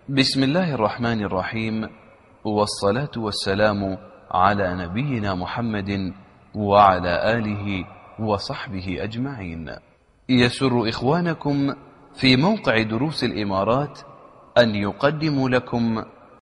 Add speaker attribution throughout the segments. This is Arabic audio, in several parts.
Speaker 1: بسم الله الرحمن الرحيم، والصلاة والسلام على نبينا محمد وعلى آله وصحبه أجمعين. يسر إخوانكم في موقع دروس الإمارات أن يقدموا لكم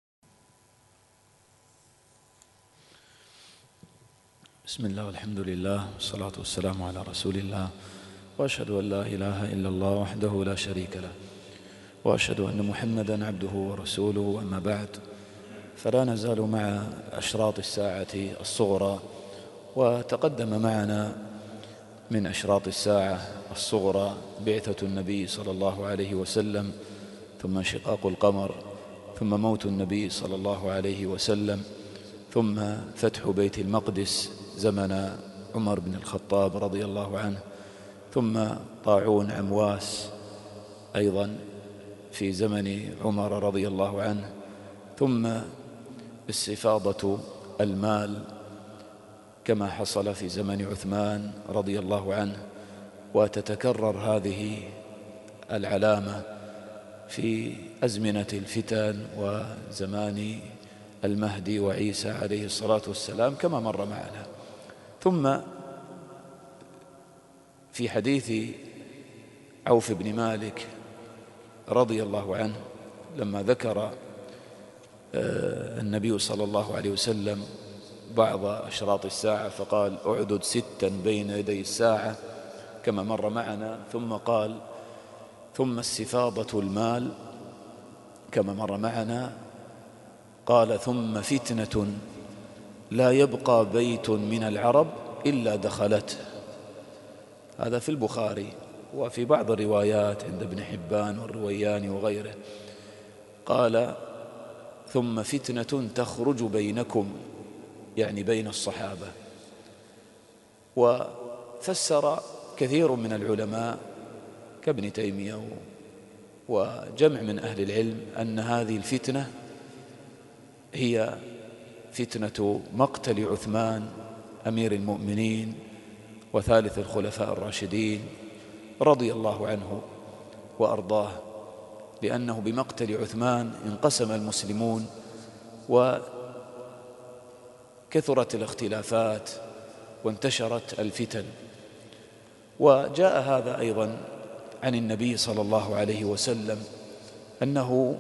Speaker 2: بسم الله والحمد لله والصلاة والسلام على رسول الله، وأشهد أن لا إله إلا الله وحده لا شريك له، وأشهد أن محمدًا عبده ورسوله. أما بعد، فلا نزال مع أشراط الساعة الصغرى، وتقدم معنا من أشراط الساعة الصغرى بعثة النبي صلى الله عليه وسلم، ثم انشقاق القمر، ثم موت النبي صلى الله عليه وسلم، ثم فتح بيت المقدس زمن عمر بن الخطاب رضي الله عنه، ثم طاعون عمواس أيضا في زمن عمر رضي الله عنه، ثم استفاضة المال كما حصل في زمن عثمان رضي الله عنه. وتتكرر هذه العلامة في أزمنة الفتن وزمان المهدي وعيسى عليه الصلاة والسلام كما مر معنا. ثم في حديث عوف بن مالك رضي الله عنه لما ذكر النبي صلى الله عليه وسلم بعض أشراط الساعة فقال: أعدد 6 بين يدي الساعة كما مر معنا، ثم قال: ثم استفاضة المال كما مر معنا، قال: ثم فتنة لا يبقى بيت من العرب إلا دخلته. هذا في البخاري، وفي بعض الروايات عند ابن حبان والروياني وغيره قال: ثم فتنة تخرج بينكم، يعني بين الصحابة. وفسر كثير من العلماء كابن تيمية وجمع من أهل العلم أن هذه الفتنة هي فتنة مقتل عثمان أمير المؤمنين وثالث الخلفاء الراشدين رضي الله عنه وأرضاه، لأنه بمقتل عثمان انقسم المسلمون وكثرت الاختلافات وانتشرت الفتن. وجاء هذا أيضا عن النبي صلى الله عليه وسلم أنه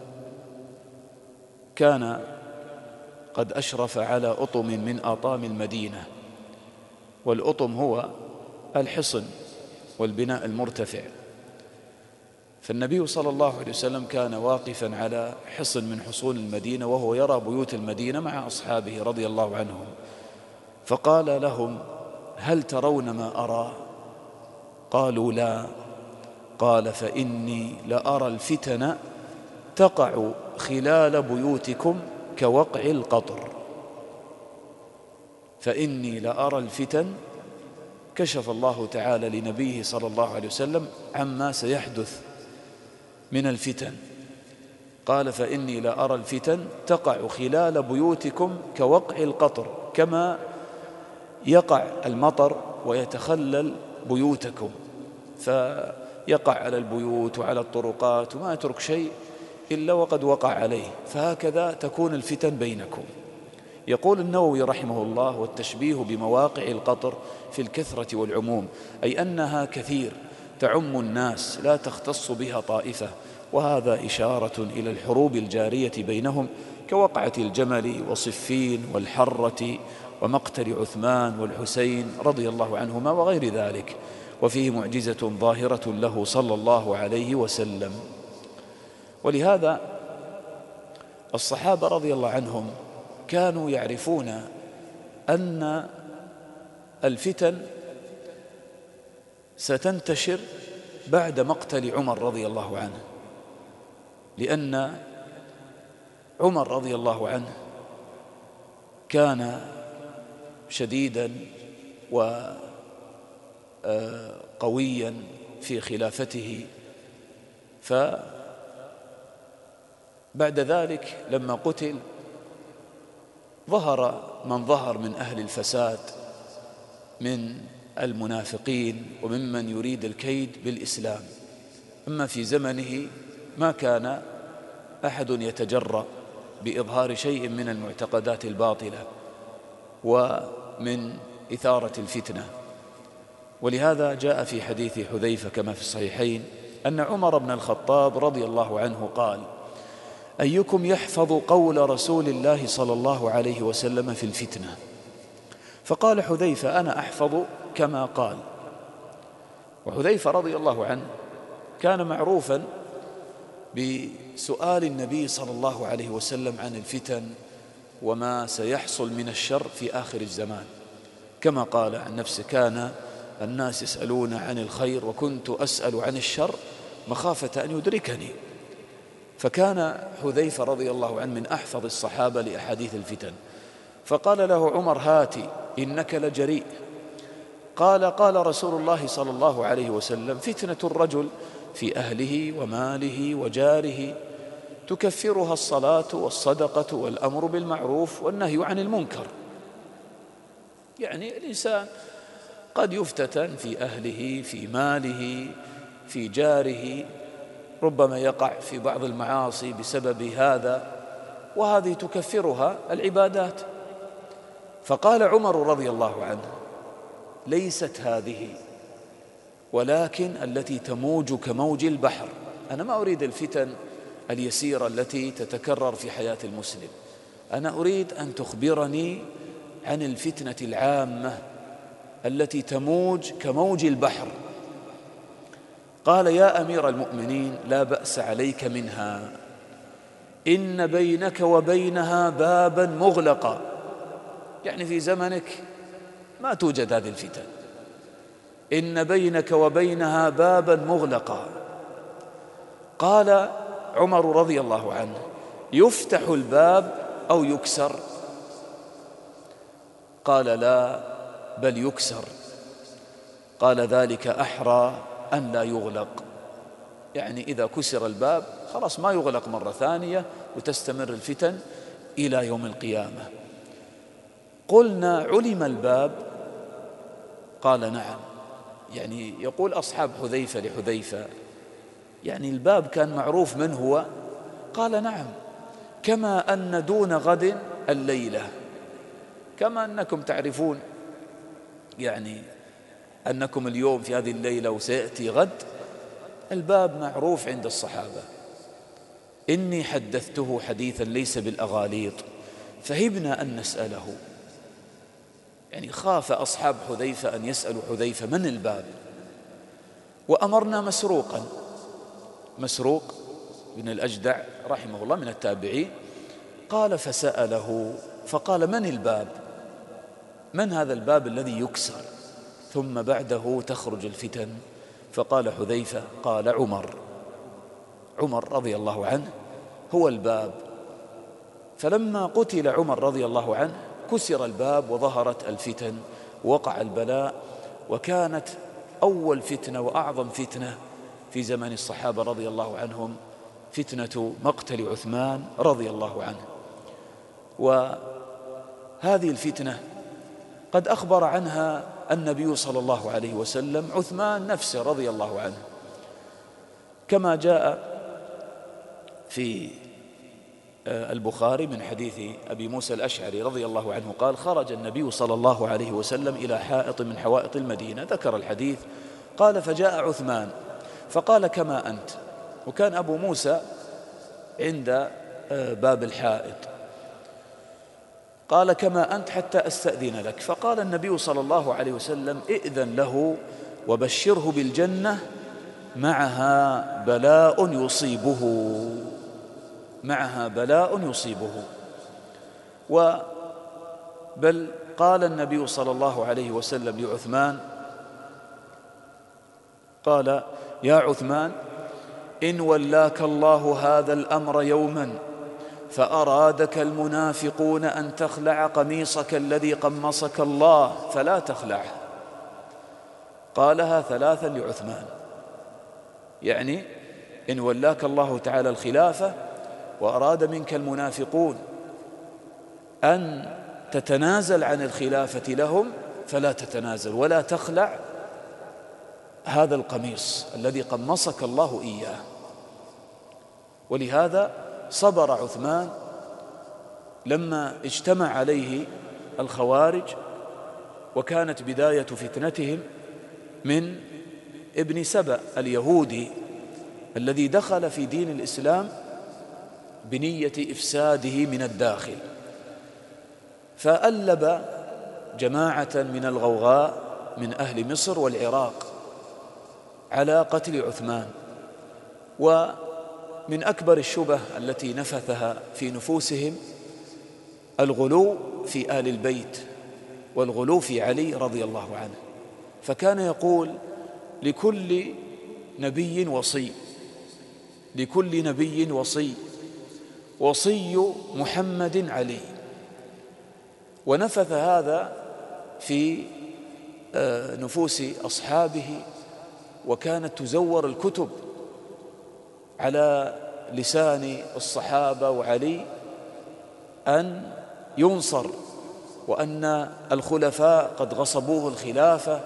Speaker 2: كان قد أشرف على أطم من أطام المدينة، والأطم هو الحصن والبناء المرتفع. فالنبي صلى الله عليه وسلم كان واقفا على حصن من حصون المدينة وهو يرى بيوت المدينة مع أصحابه رضي الله عنهم، فقال لهم: هل ترون ما أرى؟ قالوا: لا. قال: فإني لأرى الفتن تقع خلال بيوتكم كوقع القطر. فإني لأرى الفتن. كشف الله تعالى لنبيه صلى الله عليه وسلم عما سيحدث من الفتن، قال: فإني لأرى الفتن تقع خلال بيوتكم كوقع القطر، كما يقع المطر ويتخلل بيوتكم، فيقع على البيوت وعلى الطرقات وما يترك شيء إلا وقد وقع عليه، فهكذا تكون الفتن بينكم. يقول النووي رحمه الله: والتشبيه بمواقع القطر في الكثرة والعموم، أي أنها كثير تعم الناس لا تختص بها طائفة، وهذا إشارة إلى الحروب الجارية بينهم كوقعة الجمل وصفين والحرة ومقتل عثمان والحسين رضي الله عنهما وغير ذلك، وفيه معجزة ظاهرة له صلى الله عليه وسلم. ولهذا الصحابة رضي الله عنهم كانوا يعرفون أن الفتن ستنتشر بعد مقتل عمر رضي الله عنه، لأن عمر رضي الله عنه كان شديدا وقويا في خلافته، فبعد ذلك لما قتل ظهر من ظهر من أهل الفساد من المنافقين وممن يريد الكيد بالإسلام. أما في زمنه ما كان أحد يتجرأ بإظهار شيء من المعتقدات الباطلة ومن إثارة الفتنة. ولهذا جاء في حديث حذيفة كما في الصحيحين أن عمر بن الخطاب رضي الله عنه قال: أيكم يحفظ قول رسول الله صلى الله عليه وسلم في الفتنة؟ فقال حذيفة: أنا أحفظ كما قال. وحذيفة رضي الله عنه كان معروفا بسؤال النبي صلى الله عليه وسلم عن الفتن وما سيحصل من الشر في آخر الزمان، كما قال عن نفسه: كان الناس يسألون عن الخير وكنت أسأل عن الشر مخافة أن يدركني. فكان حذيفة رضي الله عنه من أحفظ الصحابة لأحاديث الفتن. فقال له عمر: هاتي إنك لجريء. قال رسول الله صلى الله عليه وسلم: فتنة الرجل في أهله وماله وجاره تكفرها الصلاة والصدقة والأمر بالمعروف والنهي عن المنكر. يعني الإنسان قد يفتتن في أهله، في ماله، في جاره، ربما يقع في بعض المعاصي بسبب هذا، وهذه تكفرها العبادات. فقال عمر رضي الله عنه: ليست هذه، ولكن التي تموج كموج البحر. أنا ما أريد الفتن اليسيرة التي تتكرر في حياة المسلم، أنا أريد أن تخبرني عن الفتنة العامة التي تموج كموج البحر. قال: يا أمير المؤمنين، لا بأس عليك منها، إن بينك وبينها بابا مغلقا. يعني في زمنك ما توجد هذه الفتن، إن بينك وبينها بابا مغلقا. قال عمر رضي الله عنه: يفتح الباب أو يكسر؟ قال: لا، بل يكسر. قال: ذلك أحرى أن لا يغلق. يعني إذا كسر الباب خلاص ما يغلق مرة ثانية وتستمر الفتن إلى يوم القيامة. قلنا: علم الباب؟ قال: نعم. يعني يقول أصحاب حذيفة لحذيفة: يعني الباب كان معروف من هو؟ قال: نعم، كما أن دون غد الليلة، كما أنكم تعرفون يعني أنكم اليوم في هذه الليلة وسيأتي غد، الباب معروف عند الصحابة. إني حدثته حديثا ليس بالأغاليط فهبنا أن نسأله. يعني خاف أصحاب حذيفة أن يسألوا حذيفة من الباب. وأمرنا مسروق بن الأجدع رحمه الله من التابعين، قال فسأله فقال: من الباب؟ من هذا الباب الذي يكسر ثم بعده تخرج الفتن؟ فقال حذيفة: قال عمر رضي الله عنه هو الباب. فلما قتل عمر رضي الله عنه كسر الباب وظهرت الفتن ووقع البلاء، وكانت أول فتنة وأعظم فتنة في زمن الصحابة رضي الله عنهم فتنة مقتل عثمان رضي الله عنه. وهذه الفتنة قد أخبر عنها النبي صلى الله عليه وسلم عثمان نفسه رضي الله عنه، كما جاء في البخاري من حديث أبي موسى الأشعري رضي الله عنه قال: خرج النبي صلى الله عليه وسلم إلى حائط من حوائط المدينة، ذكر الحديث، قال: فجاء عثمان فقال: كما أنت. وكان أبو موسى عند باب الحائط، قال: كما أنت حتى أستأذن لك. فقال النبي صلى الله عليه وسلم: ائذن له وبشره بالجنة معها بلاء يصيبه. بل قال النبي صلى الله عليه وسلم لعثمان، قال: يا عثمان، إن ولاك الله هذا الأمر يوما فأرادك المنافقون أن تخلع قميصك الذي قمصك الله فلا تخلعه. قالها ثلاثا لعثمان، يعني إن ولاك الله تعالى الخلافة وأراد منك المنافقون أن تتنازل عن الخلافة لهم فلا تتنازل ولا تخلع هذا القميص الذي قمصك الله إياه. ولهذا صبر عثمان لما اجتمع عليه الخوارج، وكانت بداية فتنتهم من ابن سبأ اليهودي الذي دخل في دين الإسلام بنية إفساده من الداخل، فألب جماعة من الغوغاء من أهل مصر والعراق على قتل عثمان. ومن أكبر الشبه التي نفثها في نفوسهم الغلو في آل البيت والغلو في علي رضي الله عنه، فكان يقول لكل نبي وصي، لكل نبي وصي، وصي محمد علي. ونفث هذا في نفوس أصحابه، وكانت تزور الكتب على لسان الصحابة وعلي أن ينصر، وأن الخلفاء قد غصبوه الخلافة،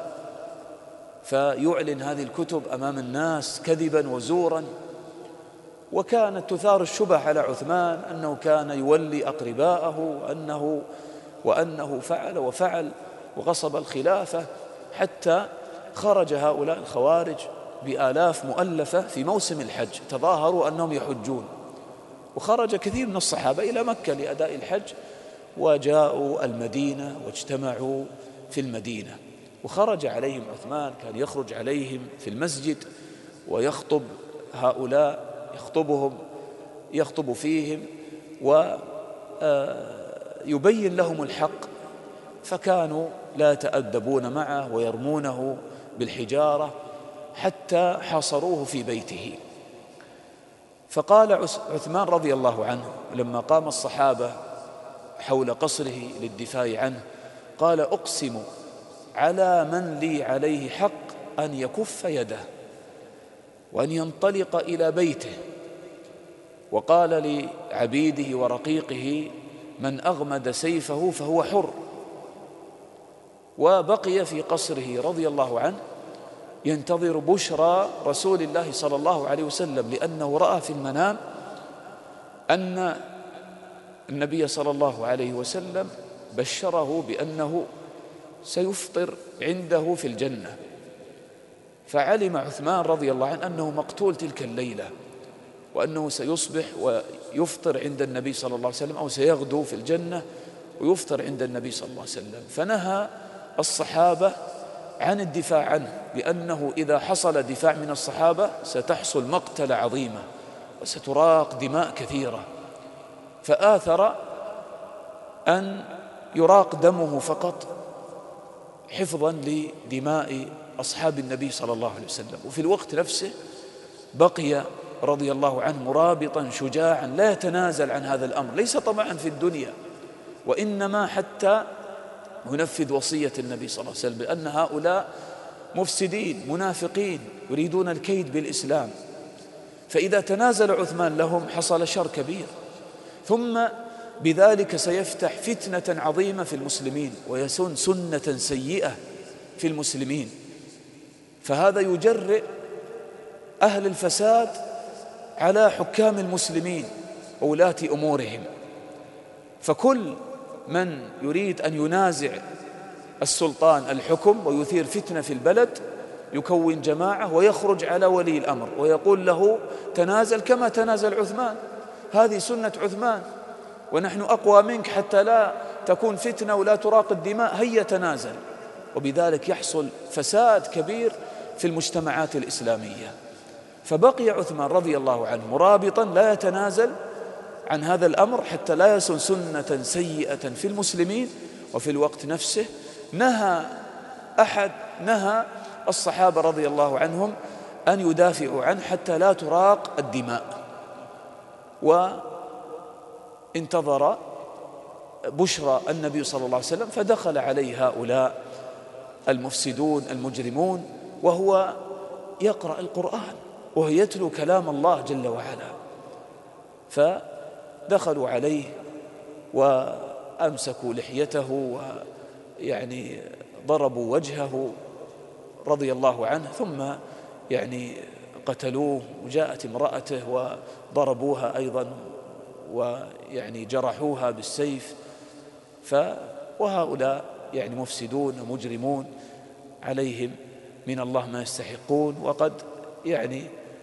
Speaker 2: فيعلن هذه الكتب أمام الناس كذبا وزورا. وكانت تثار الشبه على عثمان أنه كان يولي أقرباءه وأنه فعل وفعل وغصب الخلافة، حتى خرج هؤلاء الخوارج بآلاف مؤلفة في موسم الحج، تظاهروا أنهم يحجون، وخرج كثير من الصحابة إلى مكة لأداء الحج، وجاءوا المدينة واجتمعوا في المدينة، وخرج عليهم عثمان، كان يخرج عليهم في المسجد ويخطب هؤلاء، يخطب فيهم ويبين لهم الحق، فكانوا لا يتأدبون معه ويرمونه بالحجارة حتى حاصروه في بيته. فقال عثمان رضي الله عنه لما قام الصحابة حول قصره للدفاع عنه، قال: أقسم على من لي عليه حق أن يكف يده وأن ينطلق إلى بيته. وقال لعبيده ورقيقه: من أغمد سيفه فهو حر. وبقي في قصره رضي الله عنه ينتظر بشرى رسول الله صلى الله عليه وسلم، لأنه رأى في المنام أن النبي صلى الله عليه وسلم بشره بأنه سيفطر عنده في الجنة. فعلم عثمان رضي الله عنه أنه مقتول تلك الليلة، وأنه سيصبح ويفطر عند النبي صلى الله عليه وسلم، أو سيغدو في الجنة ويفطر عند النبي صلى الله عليه وسلم. فنهى الصحابة عن الدفاع عنه، لأنه إذا حصل دفاع من الصحابة ستحصل مقتلة عظيمة وستراق دماء كثيرة، فآثر أن يراق دمه فقط حفظا لدماء أصحاب النبي صلى الله عليه وسلم. وفي الوقت نفسه بقي رضي الله عنه مرابطا شجاعا لا يتنازل عن هذا الأمر، ليس طمعا في الدنيا، وإنما حتى ينفذ وصية النبي صلى الله عليه وسلم، لأن هؤلاء مفسدين منافقين يريدون الكيد بالإسلام، فإذا تنازل عثمان لهم حصل شر كبير، ثم بذلك سيفتح فتنة عظيمة في المسلمين ويسن سنة سيئة في المسلمين. فهذا يجرئ أهل الفساد على حكام المسلمين وولاة أمورهم، فكل من يريد أن ينازع السلطان الحكم ويثير فتنة في البلد يكون جماعة ويخرج على ولي الأمر ويقول له: تنازل كما تنازل عثمان، هذه سنة عثمان، ونحن أقوى منك حتى لا تكون فتنة ولا تراق الدماء، هيا تنازل. وبذلك يحصل فساد كبير في المجتمعات الإسلامية. فبقي عثمان رضي الله عنه مرابطا لا يتنازل عن هذا الأمر حتى لا يسن سنة سيئة في المسلمين. وفي الوقت نفسه نهى الصحابة رضي الله عنهم أن يدافعوا عنه حتى لا تراق الدماء، وانتظر بشرى النبي صلى الله عليه وسلم، فدخل عليه هؤلاء المفسدون المجرمون وهو يقرأ القرآن وهو يتلو كلام الله جل وعلا، فدخلوا عليه وأمسكوا لحيته ويعني ضربوا وجهه رضي الله عنه، ثم يعني قتلوه، وجاءت امرأته وضربوها أيضا ويعني جرحوها بالسيف. وهؤلاء يعني مفسدون ومجرمون عليهم من الله ما يستحقون، وقد يعني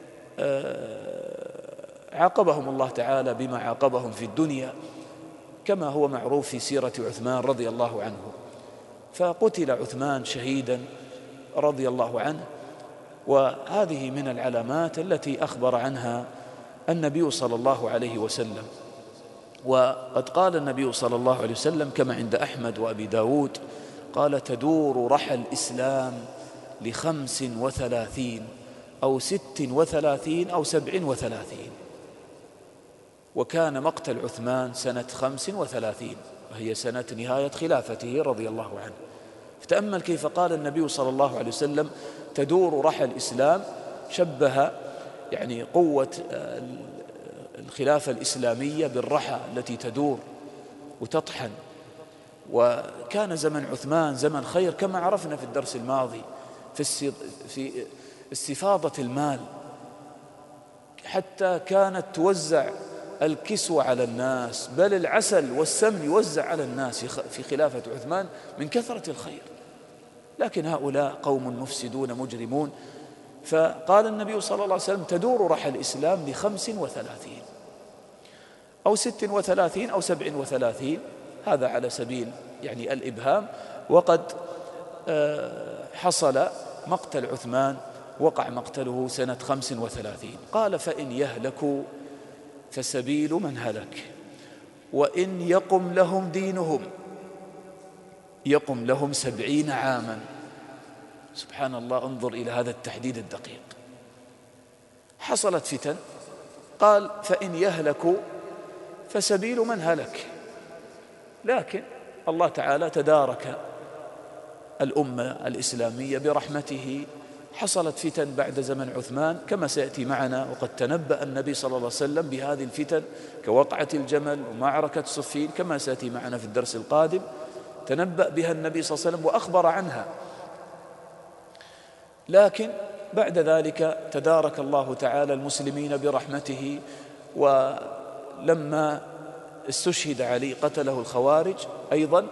Speaker 2: عاقبهم الله تعالى بما عاقبهم في الدنيا، كما هو معروف في سيرة عثمان رضي الله عنه. فقتل عثمان شهيدا رضي الله عنه، وهذه من العلامات التي أخبر عنها النبي صلى الله عليه وسلم. وقد قال النبي صلى الله عليه وسلم كما عند أحمد وأبي داود، قال: تدور رحى الإسلام ل35 أو 36 أو 37. وكان مقتل عثمان سنة 35، وهي سنة نهاية خلافته رضي الله عنه. فتأمل كيف قال النبي صلى الله عليه وسلم تدور رحى الإسلام، شبه يعني قوة الخلافة الإسلامية بالرحى التي تدور وتطحن. وكان زمن عثمان زمن خير كما عرفنا في الدرس الماضي، في استفاضة المال، حتى كانت توزع الكسوة على الناس، بل العسل والسمن يوزع على الناس في خلافة عثمان من كثرة الخير. لكن هؤلاء قوم مفسدون مجرمون. فقال النبي صلى الله عليه وسلم تدور رحى الإسلام ل35 أو 36 أو 37، هذا على سبيل يعني الإبهام. وقد حصل مقتل عثمان، وقع مقتله سنة 35. قال: فإن يهلكوا فسبيل من هلك، وإن يقم لهم دينهم يقم لهم 70 عاما. سبحان الله، انظر إلى هذا التحديد الدقيق. حصلت فتن، قال: فإن يهلكوا فسبيل من هلك. لكن الله تعالى تدارك الأمة الإسلامية برحمته. حصلت فتن بعد زمن عثمان كما سيأتي معنا، وقد تنبأ النبي صلى الله عليه وسلم بهذه الفتن كوقعة الجمل ومعركة صفين كما سيأتي معنا في الدرس القادم. تنبأ بها النبي صلى الله عليه وسلم وأخبر عنها. لكن بعد ذلك تدارك الله تعالى المسلمين برحمته، ولما استشهد علي قتله الخوارج أيضا،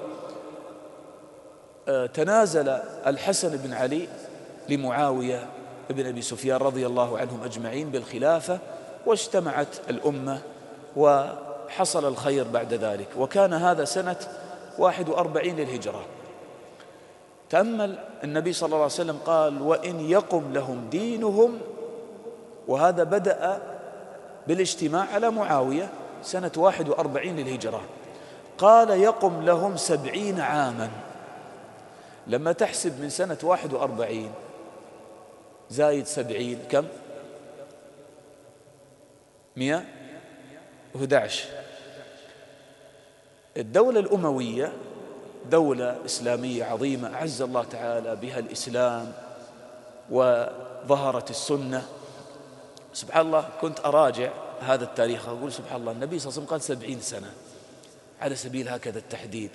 Speaker 2: تنازل الحسن بن علي لمعاوية بن أبي سفيان رضي الله عنهم أجمعين بالخلافة، واجتمعت الأمة وحصل الخير بعد ذلك. وكان هذا سنة 41 للهجرة. تأمل النبي صلى الله عليه وسلم قال: وإن يقم لهم دينهم، وهذا بدأ بالاجتماع على معاوية سنة 41 للهجرة. قال: يقم لهم 70 عاما. لما تحسب من سنة 41 زايد 70 كم؟ 111. الدولة الأموية دولة إسلامية عظيمة أعز الله تعالى بها الإسلام وظهرت السنة. سبحان الله، كنت أراجع هذا التاريخ أقول سبحان الله، النبي صلى الله عليه وسلم قال 70 سنة على سبيل هكذا التحديد.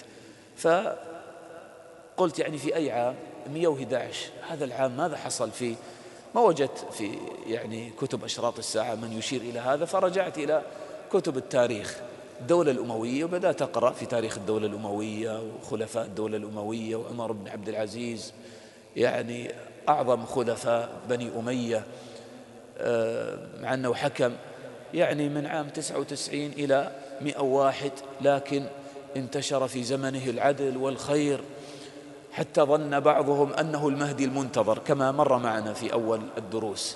Speaker 2: فقلت يعني في أي عام؟ 111. هذا العام ماذا حصل فيه؟ ما وجدت في يعني كتب أشراط الساعة من يشير إلى هذا، فرجعت إلى كتب التاريخ الدولة الأموية، وبدأت أقرأ في تاريخ الدولة الأموية وخلفاء الدولة الأموية، وعمر بن عبد العزيز يعني أعظم خلفاء بني أمية، مع أنه حكم يعني من عام 99 إلى 101، لكن انتشر في زمنه العدل والخير حتى ظن بعضهم أنه المهدي المنتظر كما مر معنا في أول الدروس.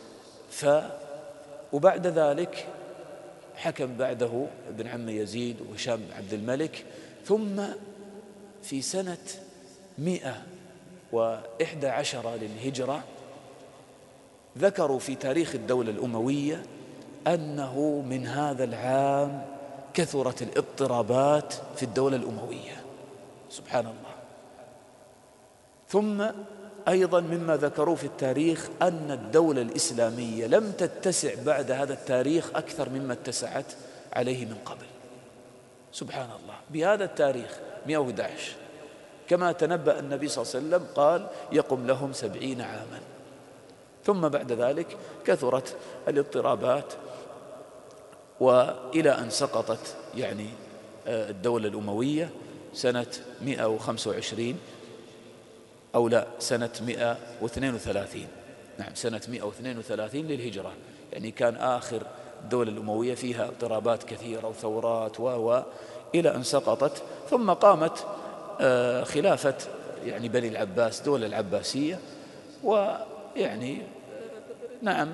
Speaker 2: وبعد ذلك حكم بعده ابن عم يزيد وهشام بن عبد الملك. ثم في سنة 111 للهجرة ذكروا في تاريخ الدولة الأموية أنه من هذا العام كثرت الاضطرابات في الدولة الأموية. سبحان الله. ثم أيضا مما ذكروا في التاريخ أن الدولة الإسلامية لم تتسع بعد هذا التاريخ أكثر مما اتسعت عليه من قبل. سبحان الله، بهذا التاريخ 111 كما تنبأ النبي صلى الله عليه وسلم قال: يقم لهم 70 عاما. ثم بعد ذلك كثرت الاضطرابات وإلى أن سقطت يعني الدولة الأموية سنة 125 أو لا سنة 132. نعم سنة 132 للهجرة، يعني كان آخر الدولة الأموية فيها اضطرابات كثيرة وثورات إلى أن سقطت. ثم قامت خلافة يعني بني العباس، دولة العباسية، ويعني نعم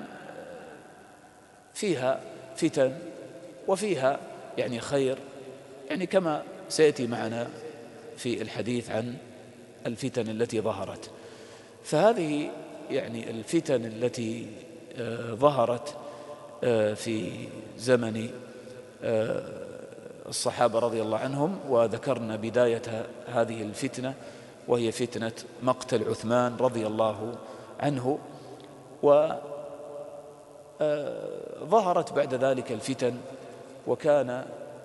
Speaker 2: فيها فتن وفيها يعني خير، يعني كما سيأتي معنا في الحديث عن الفتن التي ظهرت. فهذه يعني الفتن التي ظهرت في زمن الصحابة رضي الله عنهم، وذكرنا بداية هذه الفتنة وهي فتنة مقتل عثمان رضي الله عنه. وظهرت بعد ذلك الفتن، وكان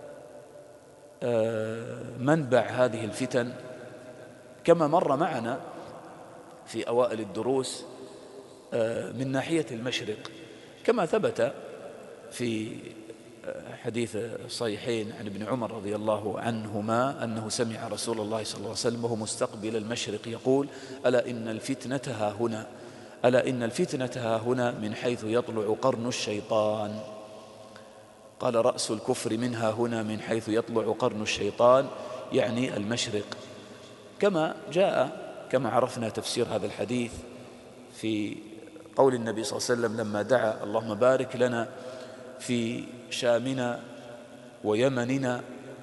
Speaker 2: منبع هذه الفتن كما مر معنا في أوائل الدروس من ناحية المشرق، كما ثبت في حديث الصحيحين عن ابن عمر رضي الله عنهما أنه سمع رسول الله صلى الله عليه وسلم وهو مستقبل المشرق يقول: ألا إن الفتنة ها هنا، ألا إن الفتنة ها هنا من حيث يطلع قرن الشيطان. قال: رأس الكفر منها هنا من حيث يطلع قرن الشيطان، يعني المشرق. كما جاء كما عرفنا تفسير هذا الحديث في قول النبي صلى الله عليه وسلم لما دعا: اللهم بارك لنا في شامنا ويمننا،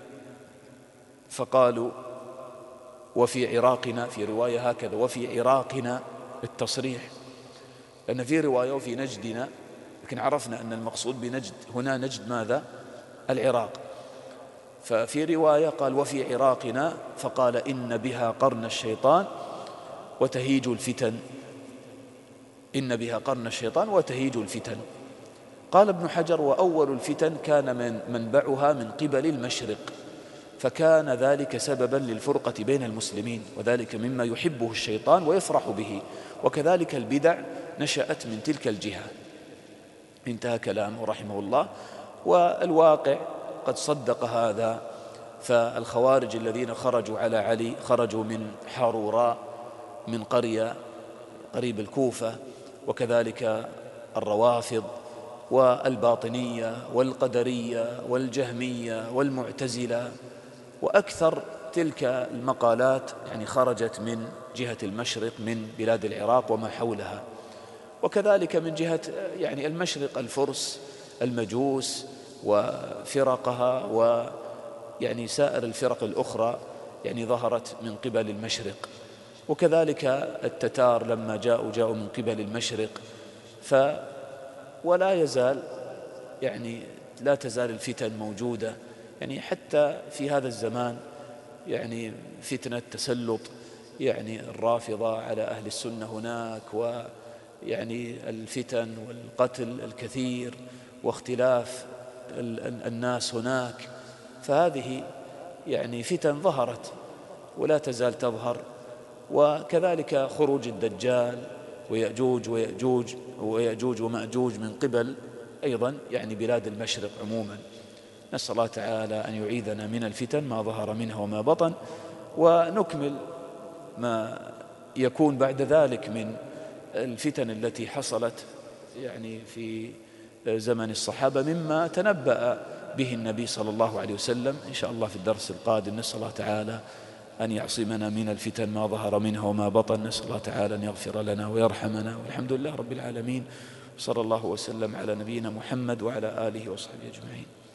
Speaker 2: فقالوا: وفي عراقنا، في رواية هكذا وفي عراقنا التصريح، لأن في رواية وفي نجدنا، لكن عرفنا أن المقصود بنجد هنا نجد ماذا؟ العراق. ففي رواية قال: وفي عراقنا، فقال: إن بها قرن الشيطان وتهيج الفتن، إن بها قرن الشيطان وتهيج الفتن. قال ابن حجر: وأول الفتن كان من منبعها من قبل المشرق، فكان ذلك سببا للفرقة بين المسلمين، وذلك مما يحبه الشيطان ويفرح به، وكذلك البدع نشأت من تلك الجهة. انتهى كلامه رحمه الله. والواقع قد صدق هذا، فالخوارج الذين خرجوا على علي خرجوا من حاروراء، من قرية قريب الكوفة، وكذلك الروافض والباطنية والقدرية والجهمية والمعتزلة، وأكثر تلك المقالات يعني خرجت من جهة المشرق من بلاد العراق وما حولها، وكذلك من جهة يعني المشرق الفرس المجوس وفرقها، ويعني سائر الفرق الأخرى يعني ظهرت من قبل المشرق، وكذلك التتار لما جاءوا من قبل المشرق. ولا يزال يعني لا تزال الفتن موجودة، يعني حتى في هذا الزمان يعني فتنة تسلط يعني الرافضة على أهل السنة هناك، ويعني الفتن والقتل الكثير واختلاف الناس هناك. فهذه يعني فتن ظهرت ولا تزال تظهر، وكذلك خروج الدجال ويأجوج ومأجوج من قبل أيضا يعني بلاد المشرق عموما. نسأل الله تعالى أن يعيذنا من الفتن ما ظهر منها وما بطن. ونكمل ما يكون بعد ذلك من الفتن التي حصلت يعني في زمن الصحابة مما تنبأ به النبي صلى الله عليه وسلم، إن شاء الله في الدرس القادم. نسأل الله تعالى أن يعصمنا من الفتن ما ظهر منها وما بطن. نسأل الله تعالى أن يغفر لنا ويرحمنا، والحمد لله رب العالمين. صلى الله وسلم على نبينا محمد وعلى آله وصحبه أجمعين.